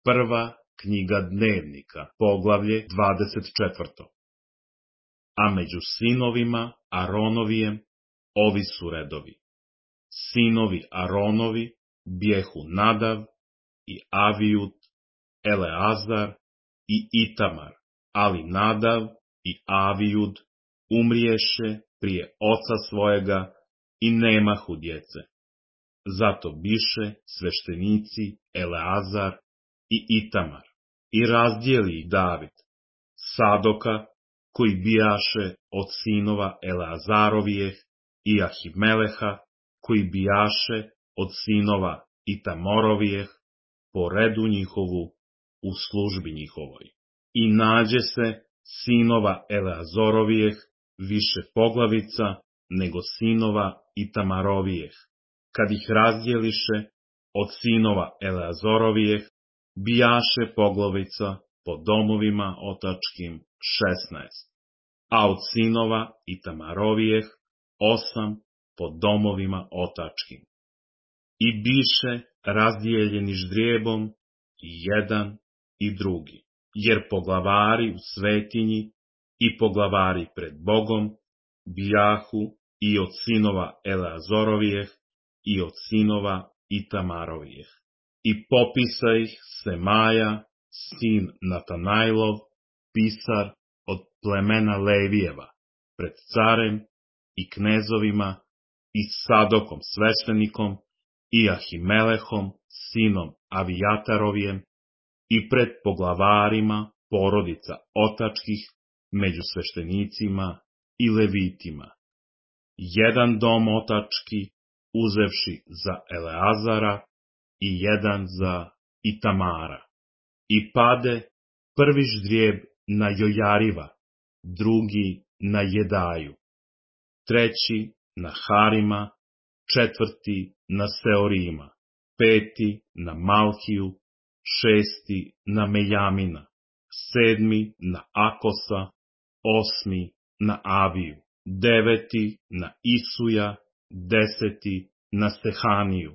Prva knjiga Dnevnika, poglavlje 24. A među sinovima Aronovijem ovi su redovi. Sinovi Aronovi bjehu Nadav i Avijud, Eleazar i Itamar, ali Nadav i Avijud umriješe prije oca svojega i nemahu djece. Zato biše sveštenici Eleazar i Itamar i razdijeli ih David, Sadoka, koji bijaše od sinova Eleazarovijeh, i Ahimeleha, koji bijaše od sinova Itamorovijeh, po redu njihovu u službi njihovoj. I nađe se sinova Eleazorovijeh više poglavica nego sinova Itamarovijeh. Kad ih razdjeliše, od sinova Eleazorovijeh bijaše poglavica po domovima otačkim 16, a od sinova Itamarovijeh 8 po domovima otačkim. I biše razdijeljeni ždrijebom i jedan i drugi, jer poglavari u svetinji i poglavari pred Bogom bijahu i od sinova Eleazorovijeh i od sinova Itamarovijeh. I popisa ih Semaja, sin Natanajlov, pisar od plemena Levijeva, pred carem i knezovima i Sadokom sveštenikom i Ahimelehom, sinom Avijatarovijem, i pred poglavarima porodica otačkih među sveštenicima i levitima. Jedan dom otački uzevši za Eleazara i jedan za Itamara. I pade prvi ždrijeb na Jojariva, drugi na Jedaju, treći na Harima, četvrti na Seorima, peti na Malhiju, šesti na Mejamina, sedmi na Akosa, osmi na Aviju, deveti na Isuja, deseti na Sehaniju,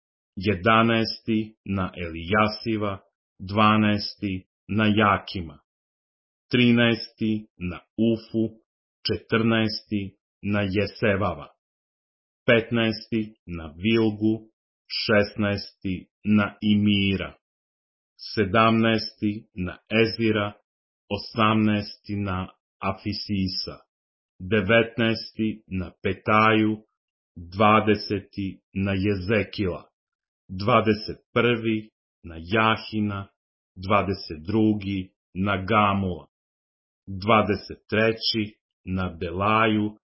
11. na Elijasiva, 12. na Jakima, 13. na Ufu, 14. na Jesevava, 15. na Vilgu, 16. na Imira, 17. na Ezira, 18. na Afisisa, 19. na Petaju, 20. na Jezekila, 21. na Jahina, 22. na Gamula, 23. na Delaju,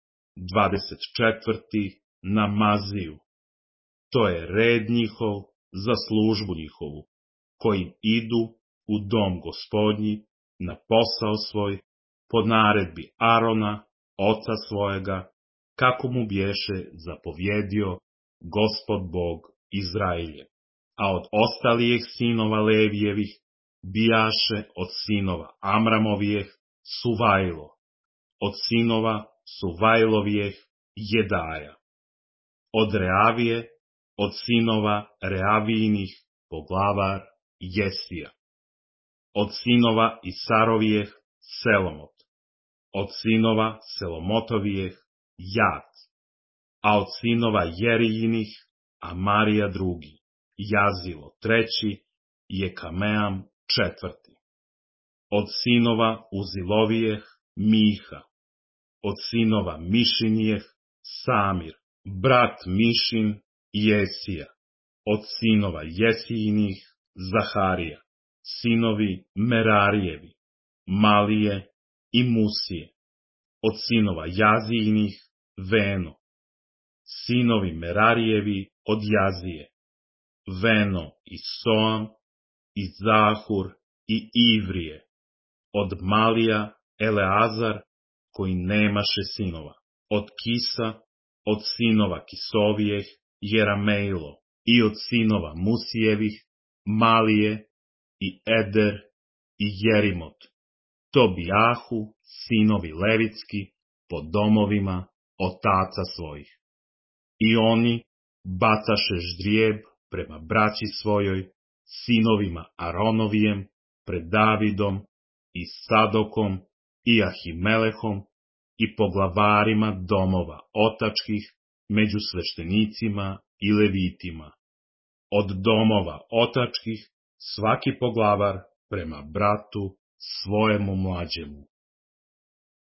24. na Maziju. To je red njihov za službu njihovu, kojim idu u dom Gospodnji na posao svoj, po naredbi Arona, oca svojega, kako mu bješe zapovjedio Gospod Bog Izrailje. A od ostalijih sinova Levijevih bijaše od sinova Amramovijeh Suvajlo, od sinova Suvajlovijeh Jedaja, od Reavije, od sinova Reavijinih poglavar Jesija, od sinova Isarovijeh Selomot, od sinova Selomotovijeh Jat, a od sinova Jerijinih Amarija drugi, Jazilo treći, Jekameam četvrti, od sinova Uzilovijeh Miha, od sinova Mišinijeh Samir, brat Mišin Jesija, od sinova Jesijinih Zaharija, sinovi Merarijevi, Malije i Musije, od sinova Jazijinih Veno, sinovi Merarijevi od Jazije, Veno i Soam i Zahur i Ivrije, od Malija Eleazar, koji nemaše sinova, od Kisa, od sinova Kisovijeh Jeramejlo, i od sinova Musijevih Malije i Eder i Jerimot. To bijahu sinovi levitski po domovima otaca svojih. I oni bacaše ždrijeb prema braći svojoj, sinovima Aronovijem pred Davidom i Sadokom i Ahimelehom i poglavarima domova otačkih među sveštenicima i levitima. Od domova otačkih svaki poglavar prema bratu svojemu mlađemu.